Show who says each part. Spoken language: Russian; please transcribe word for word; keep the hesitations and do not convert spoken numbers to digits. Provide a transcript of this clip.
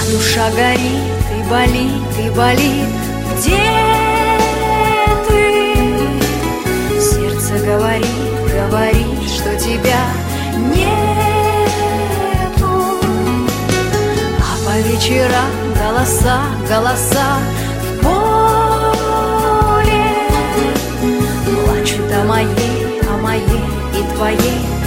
Speaker 1: Душа горит и болит, и болит. Где ты? Сердце говорит, говорит, что тебя нету. А по вечерам голоса, голоса в поле плачут о моей, о моей и твоей